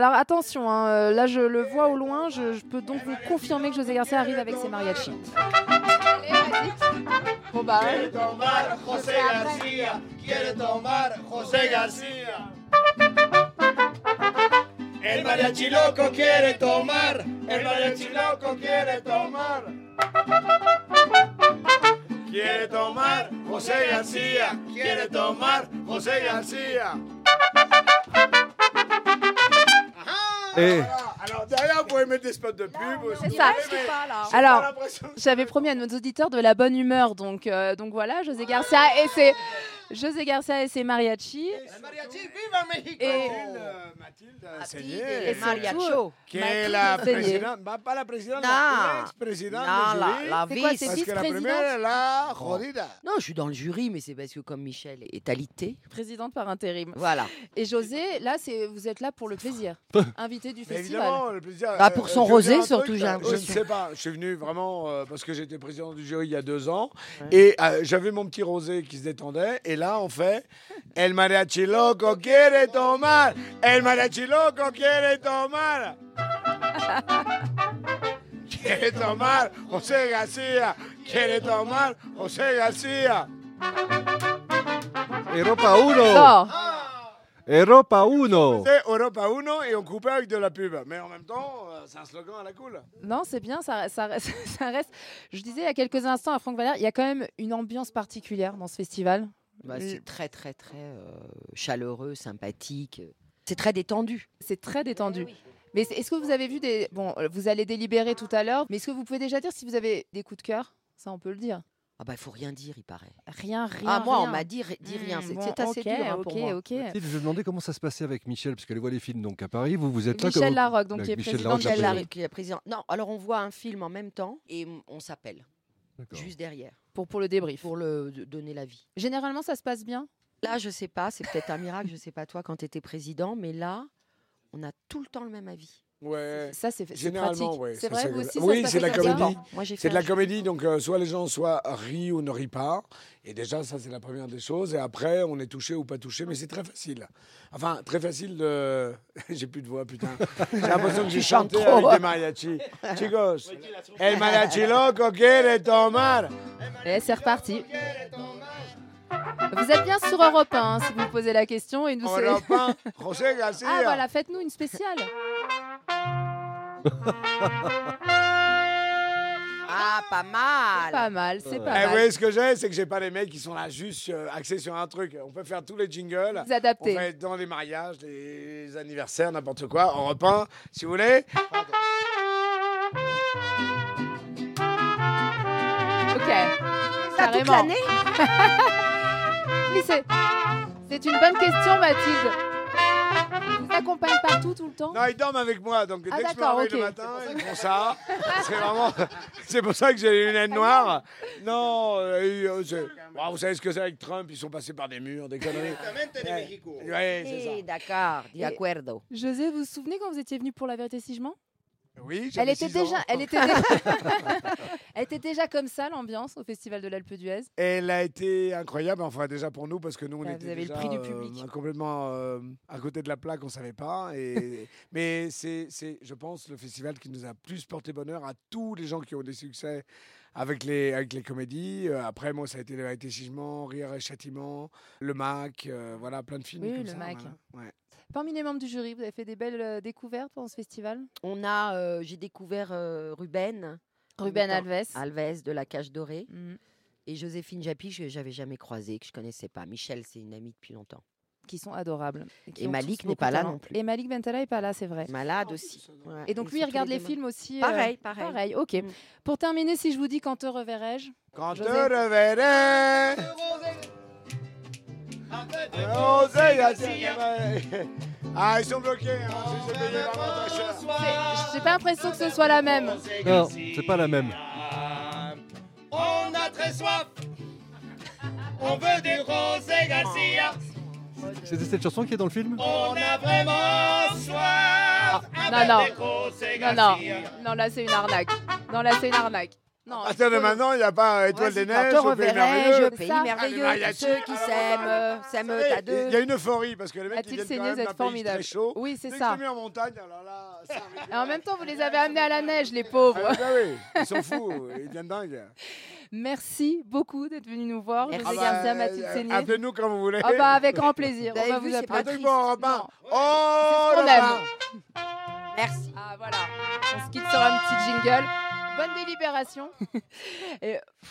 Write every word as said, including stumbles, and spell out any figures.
Alors attention, hein, là je le vois au loin, je, je peux donc vous confirmer que José Garcia arrive avec ses mariachis. Allez, vas-y. Bon bah... Quiere tomar José Garcia, quiere tomar José Garcia. El mariachi loco quiere tomar, el mariachi loco quiere tomar. Quiere tomar José Garcia, quiere tomar José Garcia. Et... Alors derrière, vous pouvez mettre des spots de pub aussi. C'est ça. Mais, mais, Alors, j'avais promis à nos auditeurs de la bonne humeur, donc, euh, donc voilà, José Garcia et ses, José Garcia et ses mariachis. El mariachi, viva México. Et Mathilde et Seigné, surtout, qui est la Mathilde Seigné. présidente, bah, pas la présidente, Non. la ex-présidente Non, du la, jury. la C'est quoi, vice. c'est Parce que la vice-présidente première, la jodida. Non, je suis dans le jury, mais c'est parce que comme Michel est alité, présidente par intérim. voilà. Et José, là, c'est, vous êtes là pour le plaisir, invité du Mais festival. évidemment, le plaisir. Bah, pour son je vais rosé, dire un surtout, truc, j'ai Je ne l'impression. sais pas. Je suis venu vraiment euh, parce que j'étais président du jury il y a deux ans. Ouais. Et euh, j'avais mon petit rosé qui se détendait. Et là, on fait El mariachi loco quiere tomar. El mariachi loco quiere tomar. Quiere tomar José Garcia. Quiere tomar José Garcia. Europa uno. Bon, Europa uno. C'est Europa Uno et on coupait avec de la pub. Mais en même temps, euh, c'est un slogan à la cool. non, c'est bien, ça, ça, reste- ça reste. Je disais il y a quelques instants à Franck Valère, il y a quand même une ambiance particulière dans ce festival. Bah, Mm. c'est très, très, très euh, chaleureux, sympathique. C'est très détendu. C'est très détendu. Mais c'est- est-ce que vous avez vu des... Bon, euh, vous allez délibérer tout à l'heure, mais est-ce que vous pouvez déjà dire si vous avez des coups de cœur? Ça, on peut le dire. Ah bah, il faut rien dire, il paraît. Rien, rien, Ah, moi, rien. on m'a dit, ri- dis rien. Hmm, C'est bon, c'est assez ok, dur hein, ok, pour moi. ok. Mathilde, je me demandais comment ça se passait avec Michel, parce qu'elle voit les films donc à Paris. Vous, vous êtes là Michel comme- Larocque, donc Avec qui est Michel président Larocque, de la la présidente. Larocque. Qui est président. Non, alors on voit un film en même temps et m- on s'appelle D'accord. juste derrière Pour, pour le débrief. pour le de- donner l'avis. Généralement, ça se passe bien. Là, je sais pas, c'est peut-être un miracle, je sais pas toi quand tu étais président, mais là, on a tout le temps le même avis. Ouais. Ça, c'est c'est Généralement, pratique. ouais, C'est ça, vrai, c'est vous comme aussi, ça. ça Oui, se passe c'est de la comme ça comédie. Moi, j'ai C'est fait de la un- comédie, donc euh, soit les gens soit rient ou ne rient pas. Et déjà, ça, c'est la première des choses. Et après, on est touché ou pas touché, mais c'est très facile. Enfin, très facile de. J'ai plus de voix, putain. J'ai l'impression que j'ai Tu chantes chanté trop. avec des mariachis. Chicos, el mariachi loco quiere tomar. Et c'est reparti. Vous êtes bien sur Europe un, hein, si vous posez la question. Et nous, On c'est- n'a pas José Garcia. Ah voilà, faites-nous une spéciale. Ah, pas mal. Pas mal, c'est Eh, pas vous mal. voyez, ce que j'ai, c'est que j'ai pas des mecs qui sont là juste euh, axés sur un truc. On peut faire tous les jingles. Vous On adaptez. fait dans les mariages, les anniversaires, n'importe quoi. On repeint, si vous voulez. Ok. Ça toute Carrément. l'année. Oui, c'est... c'est une bonne question, Mathilde. Ils vous accompagnent partout, tout le temps? Non, ils dorment avec moi, donc Ah, dès que je me d'accord, réveille ok. le matin, ils font ça. C'est vraiment... C'est pour ça que j'ai les lunettes noires. Non, euh, euh, c'est- Bon, vous savez ce que c'est avec Trump, ils sont passés par des murs, des conneries. Ouais, ouais, c'est ça. Eh, d'accord, de acuerdo. José, vous vous souvenez quand vous étiez venu pour La Vérité si je mens? Oui, Elle j'avais était six ans. déjà, elle était déjà... elle était déjà comme ça, l'ambiance au Festival de l'Alpe d'Huez. Elle a été incroyable, enfin déjà pour nous, parce que nous, on Bah, vous était avez le déjà, prix du euh, public. complètement euh, à côté de la plaque, on ne savait pas. Et... Mais c'est, c'est, je pense, le festival qui nous a plus porté bonheur à tous les gens qui ont des succès avec les, avec les comédies. Euh, après, moi, ça a été La Vérité si je mens, Rire et Châtiment, Le Mac, euh, voilà, plein de films Oui, comme Le ça. Mac. voilà. Ouais. Parmi les membres du jury, vous avez fait des belles euh, découvertes pendant ce festival? On a, euh, j'ai découvert euh, Ruben. Ruben Attends, Alves. Alves de la Cage Dorée. Mm. Et Joséphine Japy, que j'avais jamais croisée, que je connaissais pas. Michel, c'est une amie depuis longtemps. Qui sont adorables. qui Et ont Malik tous n'est beaucoup pas de là talent. non plus. Et Malik Bentala n'est pas là, c'est vrai. Malade aussi. Ouais. Et donc Ils lui, il sont tous regarde les deux films aussi. euh, Pareil, pareil. Pareil, ok. Mm. Pour terminer, si je vous dis quand te reverrai-je? Quand José. te reverrai. José Garcia. Ah, ils sont bloqués. Hein. J'ai payé vraiment très cher. J'ai pas l'impression que ce soit la même. Non, c'est pas la même. On a très soif. On veut des José Garcia. C'était cette chanson qui est dans le film? On a vraiment soif. Non, non. José Non, non. Non, là, c'est une arnaque. Non, là, c'est une arnaque. Non, À partir de faut- maintenant, il n'y a pas Étoile Vas-y, des quand Neiges, te au Pays reverrai-je, Merveilleux. pays Ça. merveilleux, Ah, les tous mariachis. ceux qui Ah, s'aiment, euh, s'aiment savez, à deux. Il y a une euphorie parce que les mecs A-t-il ils viennent saigné quand même d'être d'un pays formidable. très chaud. Oui, c'est Dès ça. que t'es mis en montagne, alors là, ça rigole. Et en même temps, vous les avez amenés à la neige, les pauvres. Ah, bah oui, ils sont fous, ils deviennent dingues. Merci beaucoup d'être venu nous voir. Merci. José Ah bah, Garcia, Mathilde euh, Seigné. Appelez-nous quand vous voulez. Ah bah, avec grand plaisir. Vous On avez va vu, vous c'est appeler. pas Un truc triste. bon, Europe un. Non. Oh, C'est ce qu'on le aime. pain. Merci. Ah voilà, on se quitte sur un petit jingle. Bonne délibération. Et